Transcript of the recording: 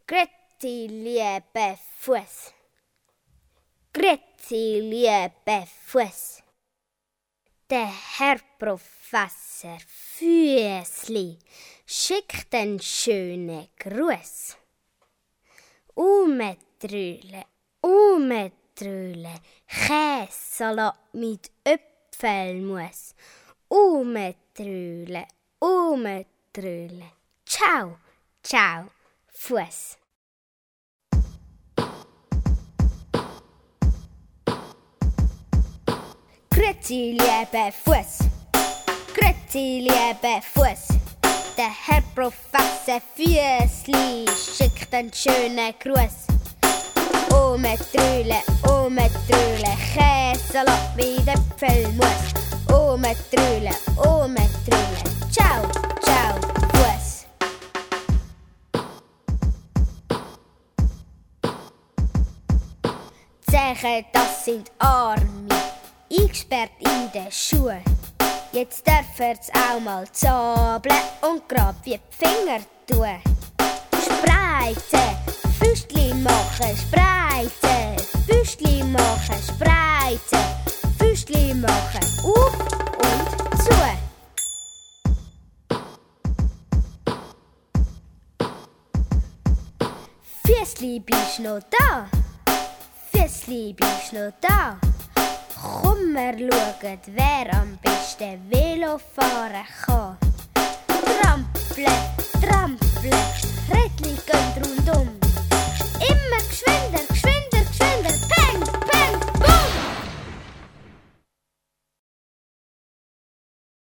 Grüezi, liebe Fuss. Grüezi, liebe Fuss. Der Herr Professor Füssli schickt einen schönen Gruß. Umtrüle, Käsesalat mit Äpfelmus. Umtrüle, ciao, ciao, Fuss. Grüezi, liebe Fuss. Grüezi, liebe Fuss. Der Herr Professor Füssli schickt einen schönen Gruß. Umtrüle, Käsesalat mit Äpfelmus. Umtrüle, ciao, ciao, Fuss. Zeche, das sind Arme, eingesperrt in den Schuhen. Jetzt dürfen's auch mal zabeln und grad wie die Finger tun. Spreizen, Füßli machen, spreizen, Füßli machen, spreizen, Füßli machen, auf und zu. Füßli, bist noch da? Füßli, bist noch da? Komm, wir schauen, wer am besten Velo fahren kann.